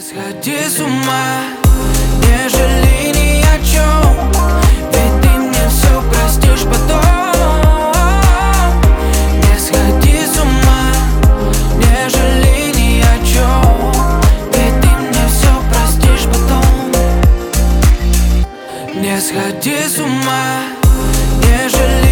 сходи с ума, не жалей ни о чем, ведь ты мне все простишь потом. Не сходи с ума, не жалей ни о чем, ведь ты мне все простишь потом. Не сходи с ума, не жалей.